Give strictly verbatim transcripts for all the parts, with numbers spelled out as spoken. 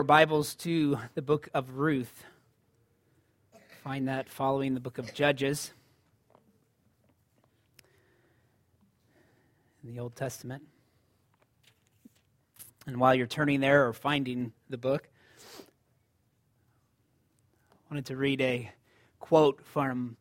Bibles to the book of Ruth. Find that following the book of Judges in the Old Testament. And while you're turning there or finding the book, I wanted to read a quote from,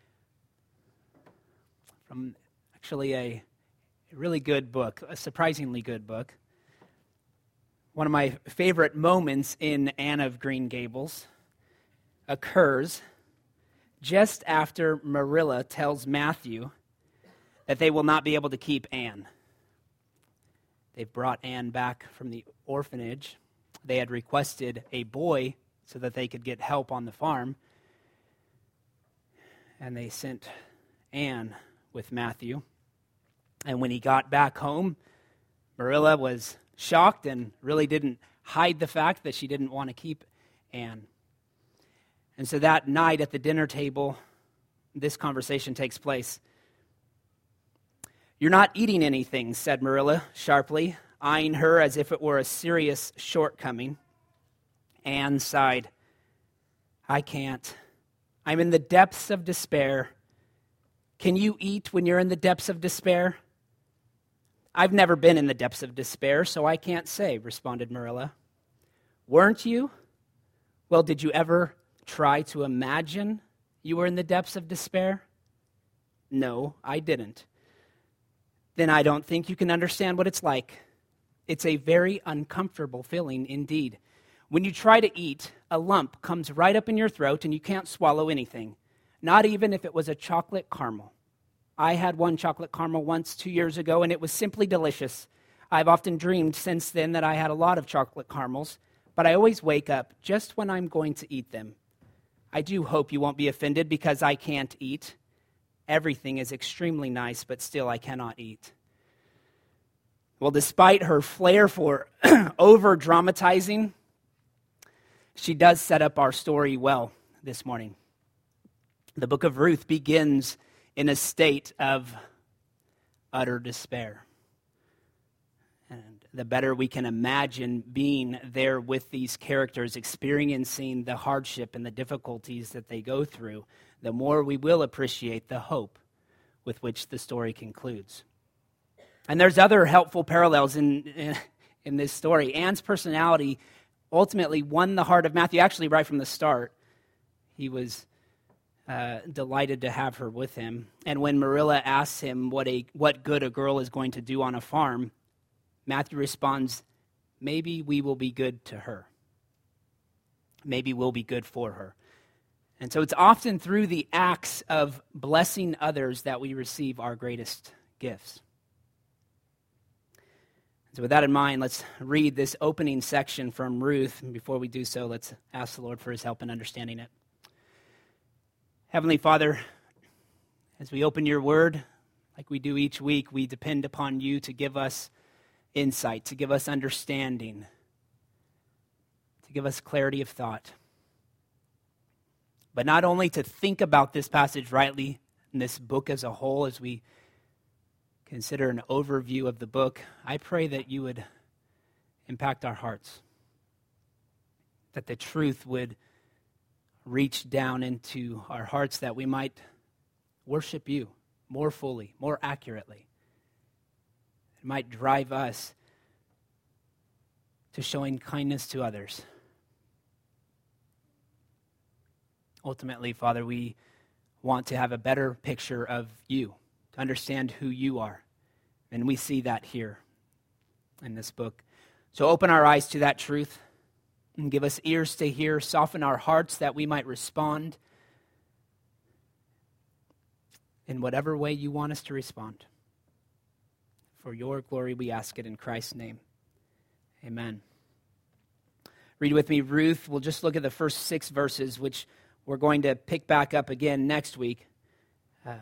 from actually a, a really good book, a surprisingly good book. One of my favorite moments in Anne of Green Gables occurs just after Marilla tells Matthew that they will not be able to keep Anne. They've brought Anne back from the orphanage. They had requested a boy so that they could get help on the farm. And they sent Anne with Matthew. And when he got back home, Marilla was shocked and really didn't hide the fact that she didn't want to keep Anne. And so that night at the dinner table, this conversation takes place. "You're not eating anything," said Marilla sharply, eyeing her as if it were a serious shortcoming. Anne sighed. "I can't. I'm in the depths of despair." "Can you eat when you're in the depths of despair?" "I've never been in the depths of despair, so I can't say," responded Marilla. "Weren't you? Well, did you ever try to imagine you were in the depths of despair?" "No, I didn't." "Then I don't think you can understand what it's like. It's a very uncomfortable feeling indeed. When you try to eat, a lump comes right up in your throat and you can't swallow anything, not even if it was a chocolate caramel. I had one chocolate caramel once two years ago, and it was simply delicious. I've often dreamed since then that I had a lot of chocolate caramels, but I always wake up just when I'm going to eat them. I do hope you won't be offended because I can't eat. Everything is extremely nice, but still I cannot eat." Well, despite her flair for over-dramatizing, she does set up our story well this morning. The book of Ruth begins in a state of utter despair. And the better we can imagine being there with these characters, experiencing the hardship and the difficulties that they go through, the more we will appreciate the hope with which the story concludes. And there's other helpful parallels in, in, in this story. Anne's personality ultimately won the heart of Matthew, actually right from the start. He was Uh, delighted to have her with him. And when Marilla asks him what a what good a girl is going to do on a farm, Matthew responds, "Maybe we will be good to her. Maybe we'll be good for her." And so it's often through the acts of blessing others that we receive our greatest gifts. So with that in mind, let's read this opening section from Ruth. And before we do so, let's ask the Lord for his help in understanding it. Heavenly Father, as we open your word, like we do each week, we depend upon you to give us insight, to give us understanding, to give us clarity of thought. But not only to think about this passage rightly and this book as a whole, as we consider an overview of the book, I pray that you would impact our hearts, that the truth would reach down into our hearts, that we might worship you more fully, more accurately. It might drive us to showing kindness to others. Ultimately, Father, we want to have a better picture of you, to understand who you are. And we see that here in this book. So open our eyes to that truth and give us ears to hear, soften our hearts that we might respond in whatever way you want us to respond. For your glory we ask it in Christ's name. Amen. Read with me Ruth. We'll just look at the first six verses, which we're going to pick back up again next week. Uh,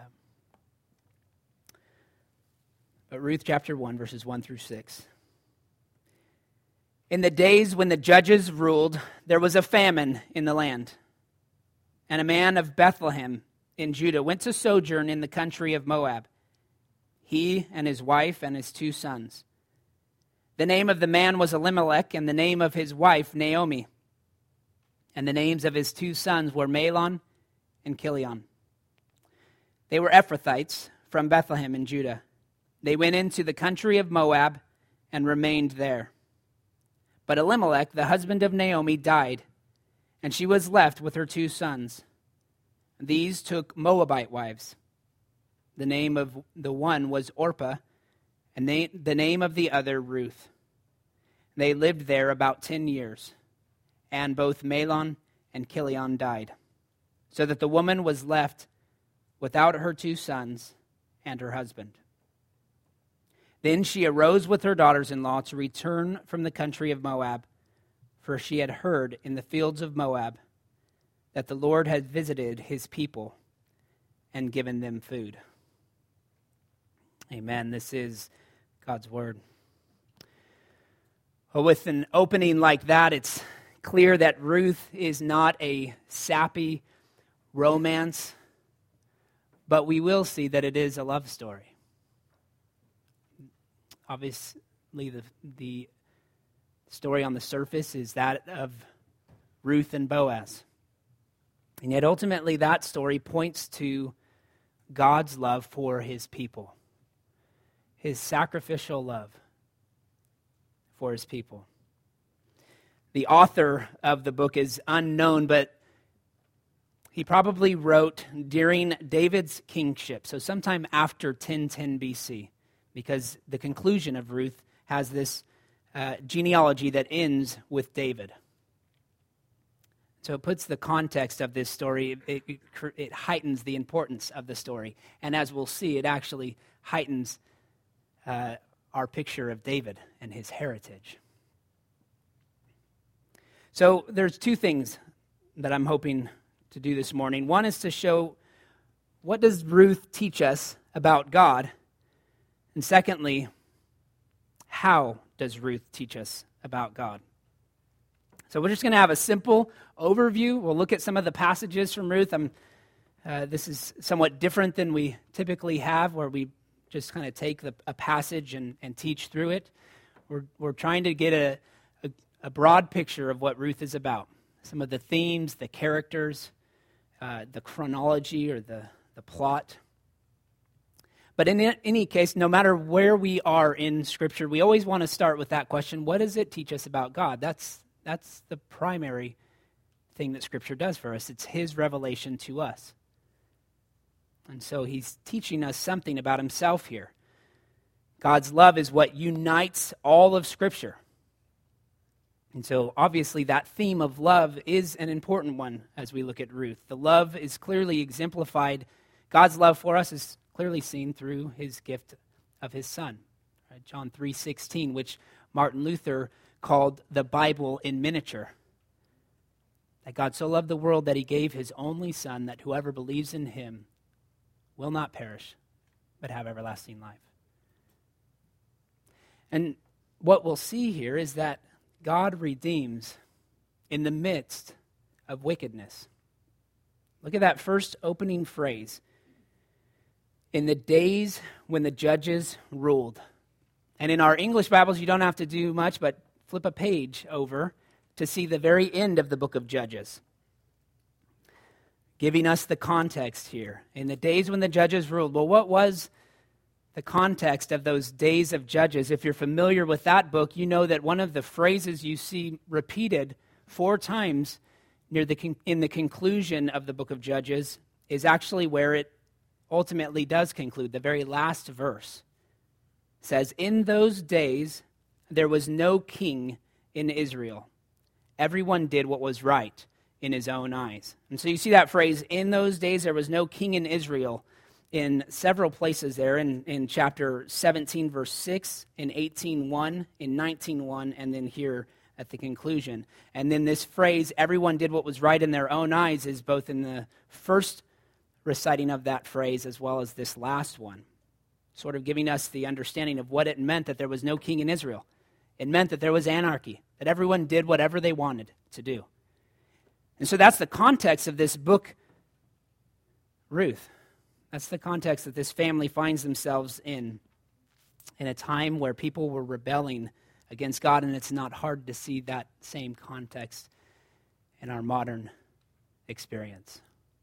but Ruth chapter one, verses one through six. "In the days when the judges ruled, there was a famine in the land. And a man of Bethlehem in Judah went to sojourn in the country of Moab, he and his wife and his two sons. The name of the man was Elimelech, and the name of his wife Naomi. And the names of his two sons were Mahlon and Chilion. They were Ephrathites from Bethlehem in Judah. They went into the country of Moab and remained there. But Elimelech, the husband of Naomi, died, and she was left with her two sons. These took Moabite wives. The name of the one was Orpah, and they, the name of the other Ruth. They lived there about ten years, and both Mahlon and Chilion died, so that the woman was left without her two sons and her husband. Then she arose with her daughters-in-law to return from the country of Moab, for she had heard in the fields of Moab that the Lord had visited his people and given them food. Amen. This is God's word. Well, with an opening like that, it's clear that Ruth is not a sappy romance, but we will see that it is a love story. Obviously, the, the story on the surface is that of Ruth and Boaz. And yet ultimately that story points to God's love for his people, his sacrificial love for his people. The author of the book is unknown, but he probably wrote during David's kingship, so sometime after ten ten B C, because the conclusion of Ruth has this uh, genealogy that ends with David. So it puts the context of this story, it, it, it heightens the importance of the story. And as we'll see, it actually heightens uh, our picture of David and his heritage. So there's two things that I'm hoping to do this morning. One is to show, what does Ruth teach us about God? And secondly, how does Ruth teach us about God? So we're just going to have a simple overview. We'll look at some of the passages from Ruth. I'm, uh, this is somewhat different than we typically have, where we just kind of take the, a passage and, and teach through it. We're, we're trying to get a, a, a broad picture of what Ruth is about. Some of the themes, the characters, uh, the chronology or the, the plot. But in any case, no matter where we are in Scripture, we always want to start with that question: what does it teach us about God? That's That's the primary thing that Scripture does for us. It's his revelation to us. And so he's teaching us something about himself here. God's love is what unites all of Scripture. And so obviously that theme of love is an important one as we look at Ruth. The love is clearly exemplified. God's love for us is clearly seen through his gift of his Son. Right? John three sixteen, which Martin Luther called the Bible in miniature. That God so loved the world that he gave his only Son, that whoever believes in him will not perish, but have everlasting life. And what we'll see here is that God redeems in the midst of wickedness. Look at that first opening phrase. In the days when the judges ruled. And in our English Bibles, you don't have to do much, but flip a page over to see the very end of the book of Judges, giving us the context here. In the days when the judges ruled. Well, what was the context of those days of Judges? If you're familiar with that book, you know that one of the phrases you see repeated four times near the con- in the conclusion of the book of Judges is actually where it ultimately does conclude. The very last verse says, "In those days there was no king in Israel. Everyone did what was right in his own eyes." And so you see that phrase, "in those days there was no king in Israel," in several places there, in, in chapter seventeen, verse six, in eighteen one, in nineteen one, and then here at the conclusion. And then this phrase, "everyone did what was right in their own eyes," is both in the first reciting of that phrase as well as this last one, sort of giving us the understanding of what it meant that there was no king in Israel. It meant that there was anarchy, that everyone did whatever they wanted to do. And so that's the context of this book, Ruth. That's the context that this family finds themselves in, in a time where people were rebelling against God, and it's not hard to see that same context in our modern experience.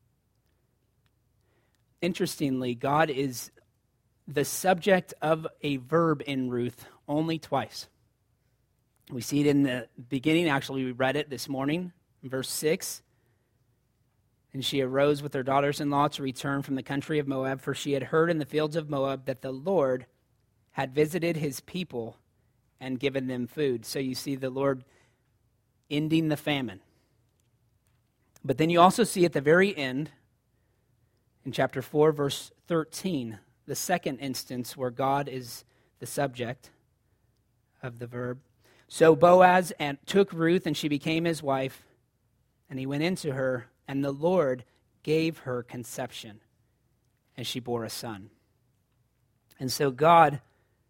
Interestingly, God is the subject of a verb in Ruth only twice. We see it in the beginning. Actually, we read it this morning, in verse six. And she arose with her daughters-in-law to return from the country of Moab, for she had heard in the fields of Moab that the Lord had visited his people and given them food. So you see the Lord ending the famine. But then you also see at the very end, in chapter four, verse thirteen, the second instance where God is the subject of the verb. So Boaz and took Ruth, and she became his wife, and he went into her, and the Lord gave her conception, and she bore a son. And so God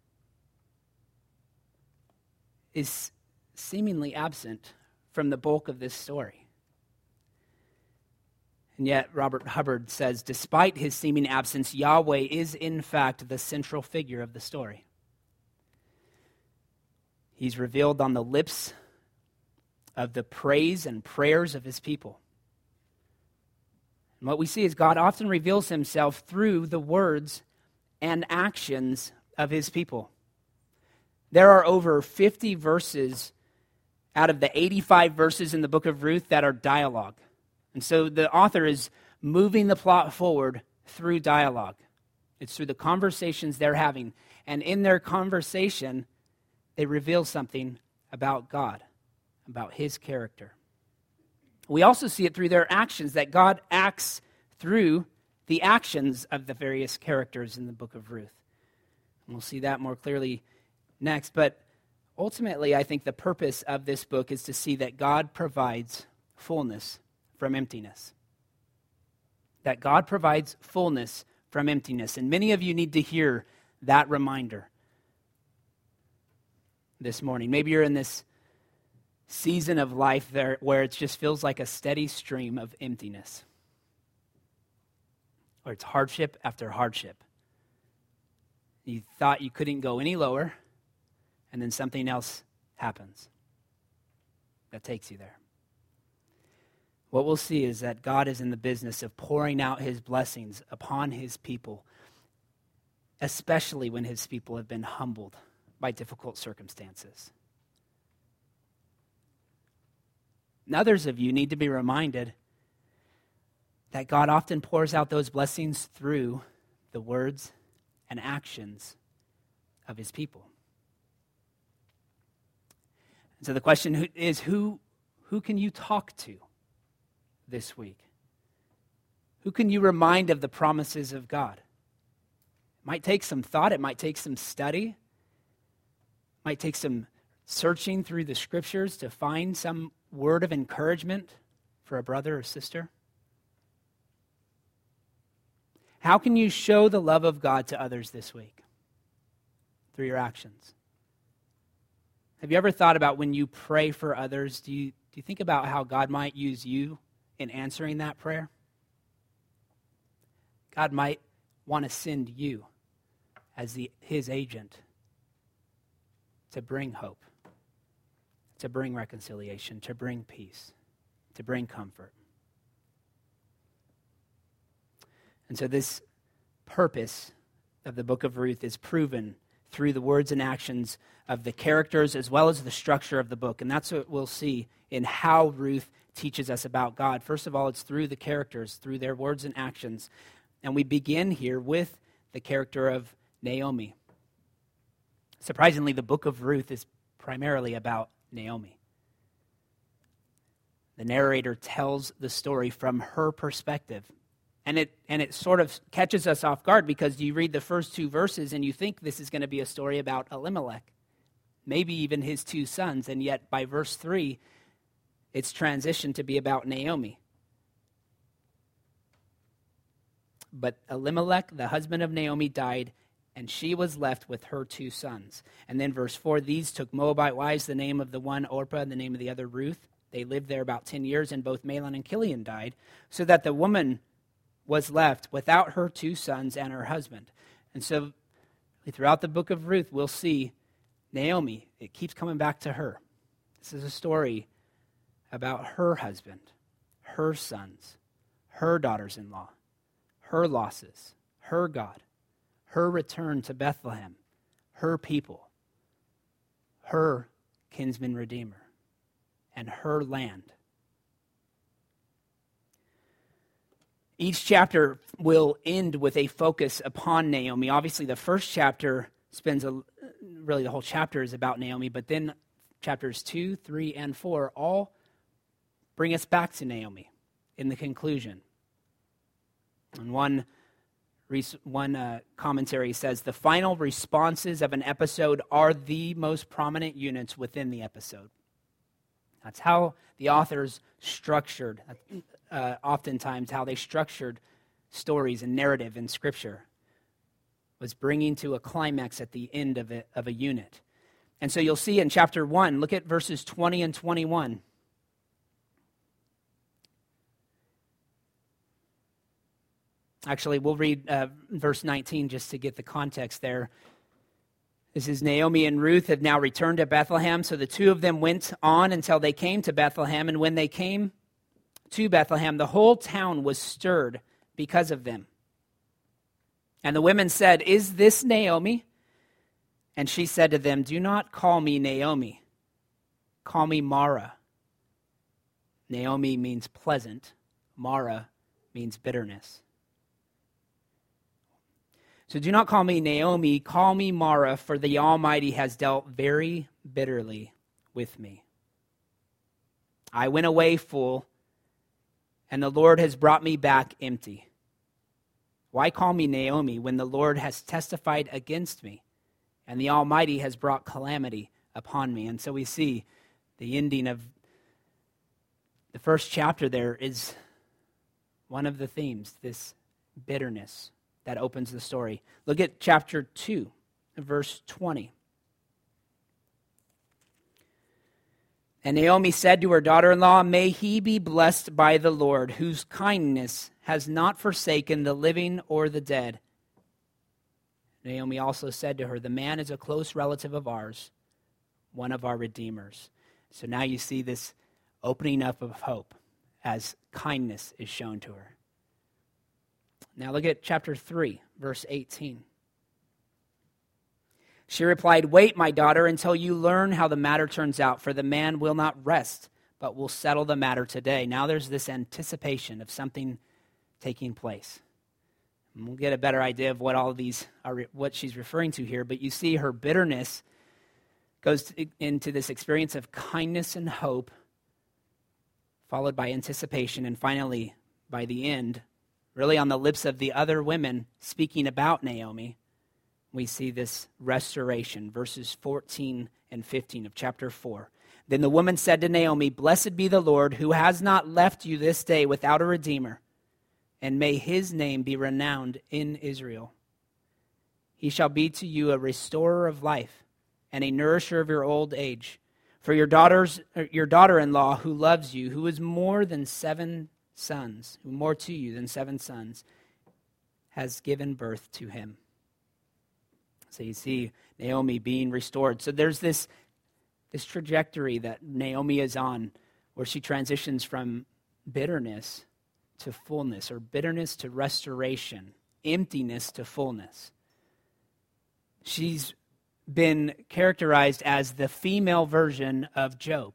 is seemingly absent from the bulk of this story. And yet, Robert Hubbard says, despite his seeming absence, Yahweh is in fact the central figure of the story. He's revealed on the lips of the praise and prayers of his people. And what we see is God often reveals himself through the words and actions of his people. There are over fifty verses out of the eighty-five verses in the book of Ruth that are dialogue. And so the author is moving the plot forward through dialogue. It's through the conversations they're having. And in their conversation, they reveal something about God, about his character. We also see it through their actions, that God acts through the actions of the various characters in the book of Ruth. And we'll see that more clearly next. But ultimately, I think the purpose of this book is to see that God provides fullness from emptiness. That God provides fullness from emptiness. And many of you need to hear that reminder this morning. Maybe you're in this season of life there where it just feels like a steady stream of emptiness. Or it's hardship after hardship. You thought you couldn't go any lower, and then something else happens that takes you there. What we'll see is that God is in the business of pouring out his blessings upon his people, especially when his people have been humbled by difficult circumstances. And others of you need to be reminded that God often pours out those blessings through the words and actions of his people. And so the question is, who, who can you talk to this week? Who can you remind of the promises of God? It might take some thought. It might take some study. It might take some searching through the scriptures to find some word of encouragement for a brother or sister. How can you show the love of God to others this week? Through your actions. Have you ever thought about when you pray for others, do you, do you think about how God might use you in answering that prayer? God might want to send you as the, his agent to bring hope, to bring reconciliation, to bring peace, to bring comfort. And so this purpose of the book of Ruth is proven through the words and actions of the characters as well as the structure of the book. And that's what we'll see in how Ruth teaches us about God. First of all, it's through the characters, through their words and actions. And we begin here with the character of Naomi. Surprisingly, the book of Ruth is primarily about Naomi. The narrator tells the story from her perspective. And it and it sort of catches us off guard because you read the first two verses and you think this is going to be a story about Elimelech, maybe even his two sons, and yet by verse three, it's transitioned to be about Naomi. But Elimelech, the husband of Naomi, died, and she was left with her two sons. And then verse four, these took Moabite wives, the name of the one Orpah and the name of the other Ruth. They lived there about ten years, and both Mahlon and Chilion died, so that the woman was left without her two sons and her husband. And so throughout the book of Ruth, we'll see Naomi, it keeps coming back to her. This is a story about her husband, her sons, her daughters-in-law, her losses, her God, her return to Bethlehem, her people, her kinsman redeemer, and her land. Each chapter will end with a focus upon Naomi. Obviously, the first chapter spends, a, really the whole chapter is about Naomi, but then chapters two, three, and four all bring us back to Naomi in the conclusion. And one, one uh, commentary says, the final responses of an episode are the most prominent units within the episode. That's how the authors structured, uh, oftentimes how they structured stories and narrative in Scripture, was bringing to a climax at the end of a, of a unit. And so you'll see in chapter one, look at verses twenty and twenty-one. Actually, we'll read uh, verse nineteen just to get the context there. This is Naomi and Ruth have now returned to Bethlehem, so the two of them went on until they came to Bethlehem, and when they came to Bethlehem, the whole town was stirred because of them. And the women said, "Is this Naomi?" And she said to them, "Do not call me Naomi. Call me Mara." Naomi means pleasant. Mara means bitterness. So do not call me Naomi, call me Mara, for the Almighty has dealt very bitterly with me. I went away full, and the Lord has brought me back empty. Why call me Naomi when the Lord has testified against me, and the Almighty has brought calamity upon me? And so we see the ending of the first chapter there is one of the themes, this bitterness that opens the story. Look at chapter two, verse twenty. And Naomi said to her daughter-in-law, "May he be blessed by the Lord, whose kindness has not forsaken the living or the dead." Naomi also said to her, "The man is a close relative of ours, one of our redeemers." So now you see this opening up of hope as kindness is shown to her. Now look at chapter three, verse eighteen. She replied, "Wait, my daughter, until you learn how the matter turns out, for the man will not rest, but will settle the matter today." Now there's this anticipation of something taking place. And we'll get a better idea of what all of these are, what she's referring to here, but you see her bitterness goes to, into this experience of kindness and hope, followed by anticipation, and finally, by the end, really on the lips of the other women speaking about Naomi, we see this restoration, verses fourteen and fifteen of chapter four. Then the woman said to Naomi, "Blessed be the Lord, who has not left you this day without a redeemer, and may his name be renowned in Israel. He shall be to you a restorer of life and a nourisher of your old age. For your daughters, your daughter-in-law who loves you, who is more than seven sons, who more to you than seven sons, has given birth to him." So you see Naomi being restored. So there's this, this trajectory that Naomi is on where she transitions from bitterness to fullness, or bitterness to restoration, emptiness to fullness. She's been characterized as the female version of Job.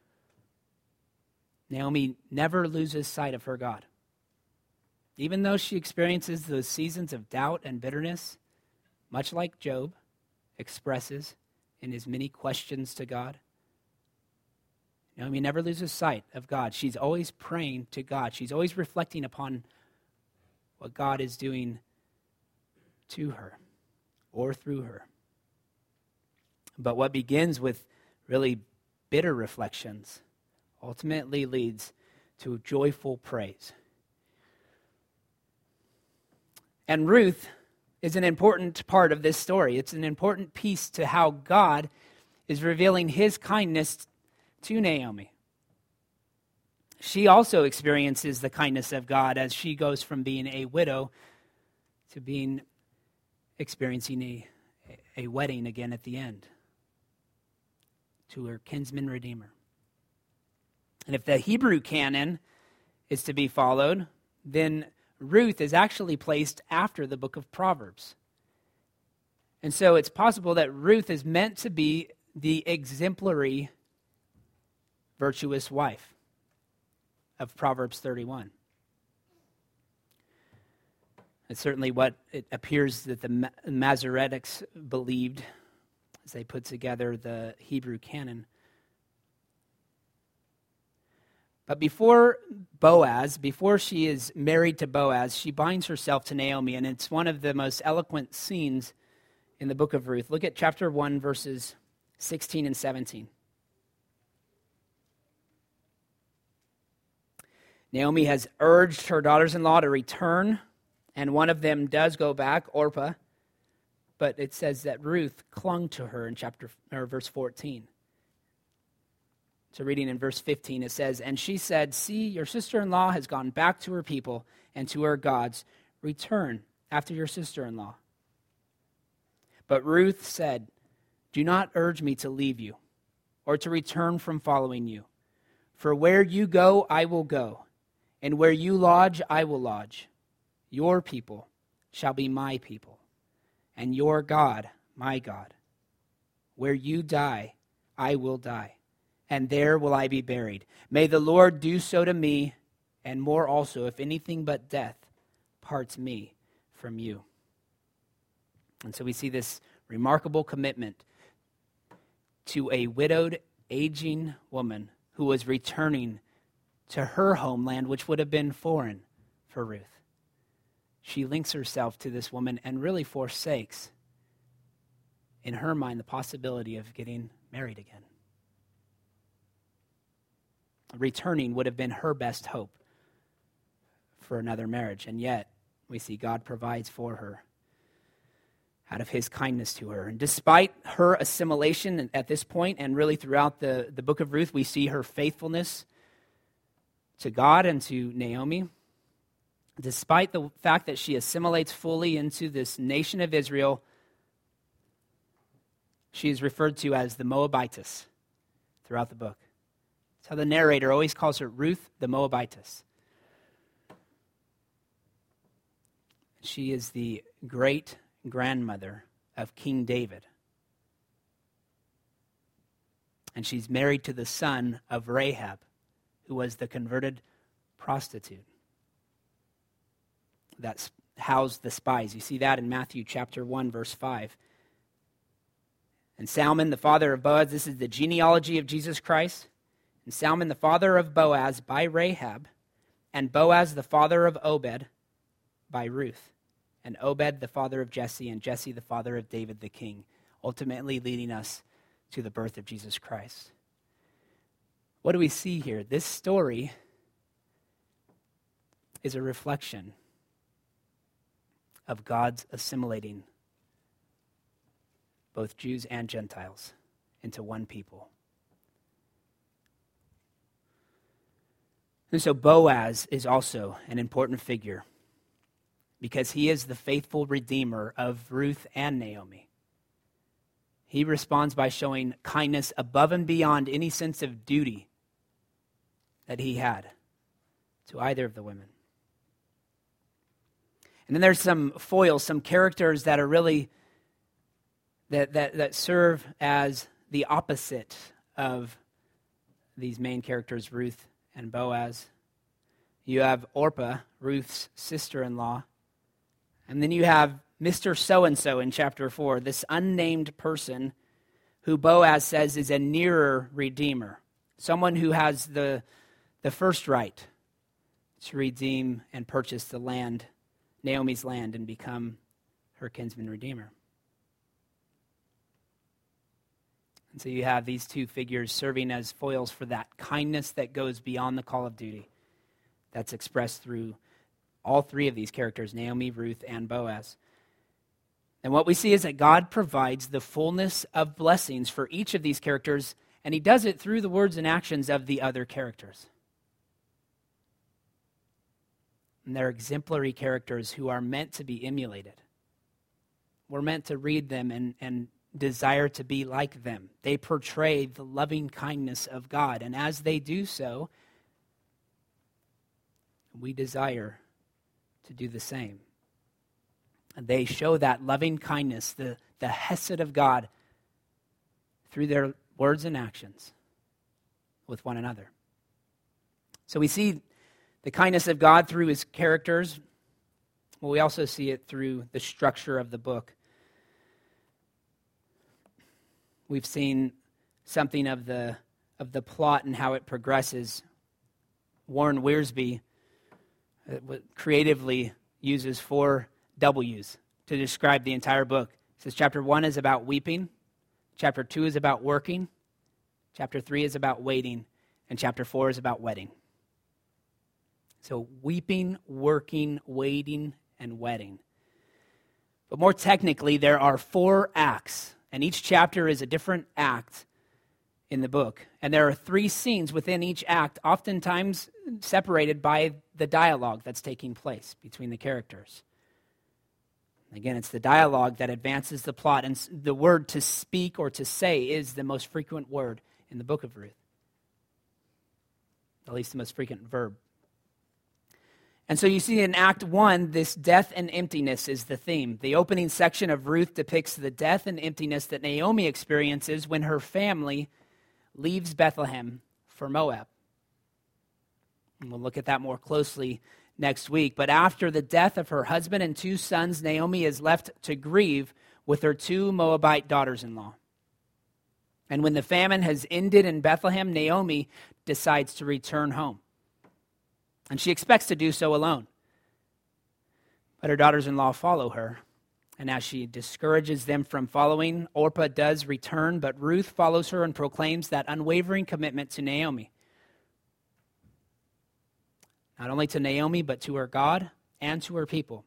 Naomi never loses sight of her God. Even though she experiences those seasons of doubt and bitterness, much like Job expresses in his many questions to God, Naomi never loses sight of God. She's always praying to God. She's always reflecting upon what God is doing to her or through her. But what begins with really bitter reflections ultimately leads to joyful praise. And Ruth is an important part of this story. It's an important piece to how God is revealing his kindness to Naomi. She also experiences the kindness of God as she goes from being a widow to being experiencing a, a wedding again at the end. to her kinsman redeemer. And if the Hebrew canon is to be followed, then Ruth is actually placed after the book of Proverbs. And so it's possible that Ruth is meant to be the exemplary, virtuous wife of Proverbs thirty-one. It's certainly what it appears that the Masoretics believed as they put together the Hebrew canon. But before Boaz, before she is married to Boaz, she binds herself to Naomi, and it's one of the most eloquent scenes in the book of Ruth. Look at chapter one, verses sixteen and seventeen. Naomi has urged her daughters-in-law to return, and one of them does go back, Orpah, but it says that Ruth clung to her in chapter or verse fourteen. So reading in verse fifteen, it says, "And she said, 'See, your sister-in-law has gone back to her people and to her gods. Return after your sister-in-law.' But Ruth said, 'Do not urge me to leave you or to return from following you. For where you go, I will go, and where you lodge, I will lodge. Your people shall be my people, and your God, my God. Where you die, I will die, and there will I be buried. May the Lord do so to me, and more also, if anything but death parts me from you.'" And so we see this remarkable commitment to a widowed, aging woman who was returning to her homeland, which would have been foreign for Ruth. She links herself to this woman and really forsakes, in her mind, the possibility of getting married again. Returning would have been her best hope for another marriage, and yet we see God provides for her out of his kindness to her. And despite her assimilation at this point, and really throughout the, the book of Ruth, we see her faithfulness to God and to Naomi. Despite the fact that she assimilates fully into this nation of Israel, she is referred to as the Moabitess throughout the book. That's how the narrator always calls her, Ruth the Moabitess. She is the great grandmother of King David. And she's married to the son of Rahab, who was the converted prostitute that housed the spies. You see that in Matthew chapter one, verse five. And Salmon, the father of Boaz, this is the genealogy of Jesus Christ. And Salmon, the father of Boaz, by Rahab, and Boaz, the father of Obed, by Ruth, and Obed, the father of Jesse, and Jesse, the father of David the king, ultimately leading us to the birth of Jesus Christ. What do we see here? This story is a reflection of God's assimilating both Jews and Gentiles into one people. And so Boaz is also an important figure because he is the faithful redeemer of Ruth and Naomi. He responds by showing kindness above and beyond any sense of duty that he had to either of the women. And then there's some foils, some characters that are really, that, that, that serve as the opposite of these main characters, Ruth and Boaz. You have Orpah, Ruth's sister-in-law. And then you have Mister So-and-so in chapter four, this unnamed person who Boaz says is a nearer redeemer, someone who has the, the first right to redeem and purchase the land, Naomi's land, and become her kinsman redeemer. And so you have these two figures serving as foils for that kindness that goes beyond the call of duty that's expressed through all three of these characters, Naomi, Ruth, and Boaz. And what we see is that God provides the fullness of blessings for each of these characters, and he does it through the words and actions of the other characters. And they're exemplary characters who are meant to be emulated. We're meant to read them and, and desire to be like them. They portray the loving kindness of God. And as they do so, we desire to do the same. And they show that loving kindness, the, the hesed of God, through their words and actions with one another. So we see the kindness of God through his characters. Well, we also see it through the structure of the book. We've seen something of the of the plot and how it progresses. Warren Wiersbe uh, creatively uses four W's to describe the entire book. He says chapter one is about weeping, chapter two is about working, chapter three is about waiting, and chapter four is about wedding. So weeping, working, waiting, and wedding. But more technically, there are four acts, and each chapter is a different act in the book. And there are three scenes within each act, oftentimes separated by the dialogue that's taking place between the characters. Again, it's the dialogue that advances the plot, and the word to speak or to say is the most frequent word in the book of Ruth. At least the most frequent verb. And so you see in Act one, this death and emptiness is the theme. The opening section of Ruth depicts the death and emptiness that Naomi experiences when her family leaves Bethlehem for Moab. And we'll look at that more closely next week. But after the death of her husband and two sons, Naomi is left to grieve with her two Moabite daughters-in-law. And when the famine has ended in Bethlehem, Naomi decides to return home. And she expects to do so alone. But her daughters-in-law follow her. And as she discourages them from following, Orpah does return, but Ruth follows her and proclaims that unwavering commitment to Naomi. Not only to Naomi, but to her God and to her people.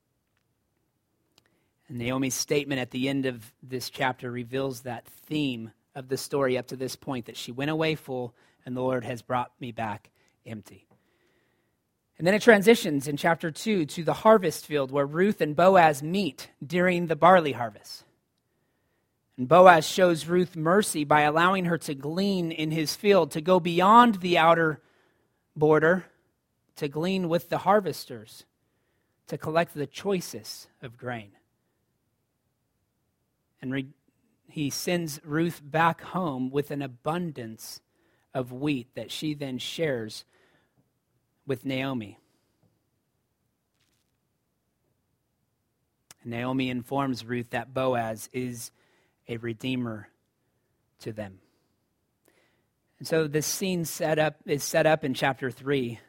And Naomi's statement at the end of this chapter reveals that theme of the story up to this point, that she went away full and the Lord has brought me back empty. And then it transitions in chapter two to the harvest field where Ruth and Boaz meet during the barley harvest. And Boaz shows Ruth mercy by allowing her to glean in his field, to go beyond the outer border, to glean with the harvesters, to collect the choicest of grain. And re- he sends Ruth back home with an abundance of wheat that she then shares with Naomi. And Naomi informs Ruth that Boaz is a redeemer to them. And so this scene set up is set up in chapter three,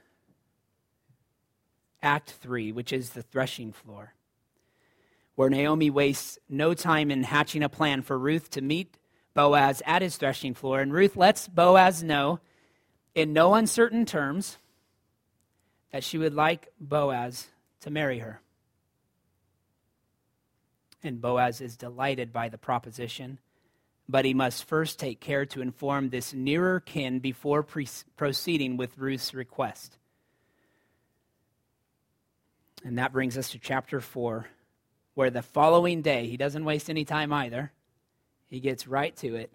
Act three, which is the threshing floor, where Naomi wastes no time in hatching a plan for Ruth to meet Boaz at his threshing floor. And Ruth lets Boaz know in no uncertain terms that she would like Boaz to marry her. And Boaz is delighted by the proposition, but he must first take care to inform this nearer kin before pre- proceeding with Ruth's request. And that brings us to chapter four, where the following day, he doesn't waste any time either. He gets right to it.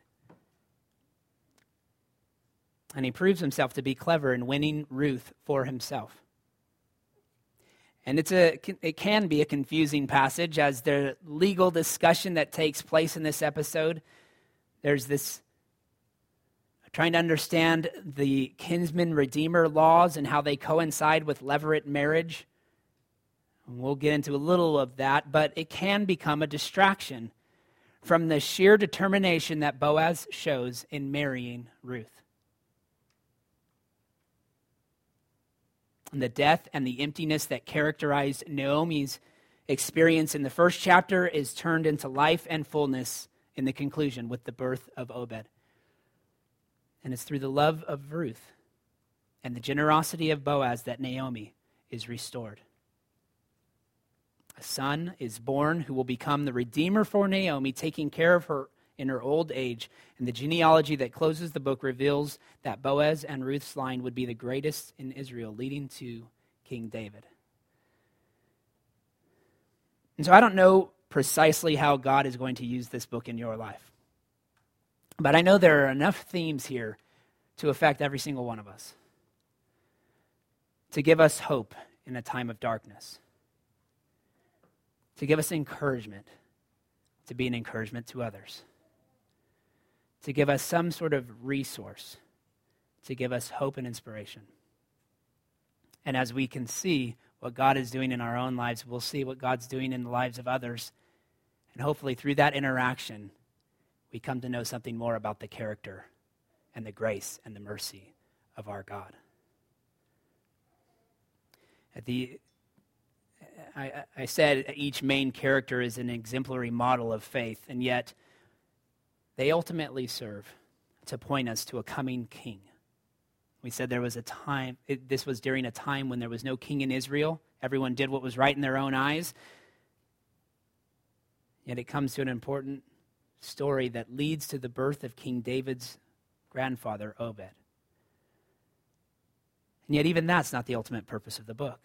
And he proves himself to be clever in winning Ruth for himself. And it's a it can be a confusing passage, as the legal discussion that takes place in this episode. There's this trying to understand the kinsman-redeemer laws and how they coincide with levirate marriage. And we'll get into a little of that, but it can become a distraction from the sheer determination that Boaz shows in marrying Ruth. And the death and the emptiness that characterized Naomi's experience in the first chapter is turned into life and fullness in the conclusion with the birth of Obed. And it's through the love of Ruth and the generosity of Boaz that Naomi is restored. A son is born who will become the redeemer for Naomi, taking care of her in her old age. And the genealogy that closes the book reveals that Boaz and Ruth's line would be the greatest in Israel, leading to King David. And so I don't know precisely how God is going to use this book in your life. But I know there are enough themes here to affect every single one of us, to give us hope in a time of darkness, to give us encouragement, to be an encouragement to others, to give us some sort of resource, to give us hope and inspiration. And as we can see what God is doing in our own lives, we'll see what God's doing in the lives of others. And hopefully through that interaction, we come to know something more about the character and the grace and the mercy of our God. At the, I, I said each main character is an exemplary model of faith, and yet they ultimately serve to point us to a coming king. We said there was a time, it, this was during a time when there was no king in Israel. Everyone did what was right in their own eyes. Yet it comes to an important story that leads to the birth of King David's grandfather, Obed. And yet even that's not the ultimate purpose of the book.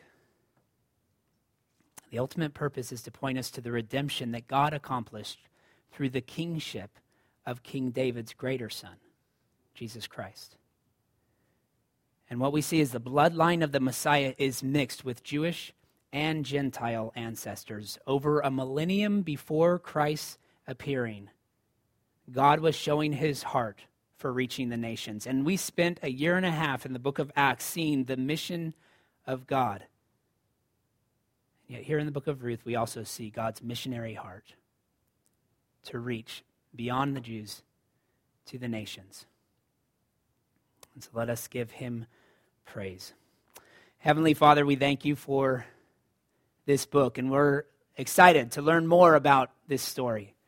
The ultimate purpose is to point us to the redemption that God accomplished through the kingship of King David's greater son, Jesus Christ. And what we see is the bloodline of the Messiah is mixed with Jewish and Gentile ancestors. Over a millennium before Christ's appearing, God was showing his heart for reaching the nations. And we spent a year and a half in the book of Acts seeing the mission of God. Yet here in the book of Ruth, we also see God's missionary heart to reach beyond the Jews to the nations. And so let us give him praise. Heavenly Father, we thank you for this book, and we're excited to learn more about this story.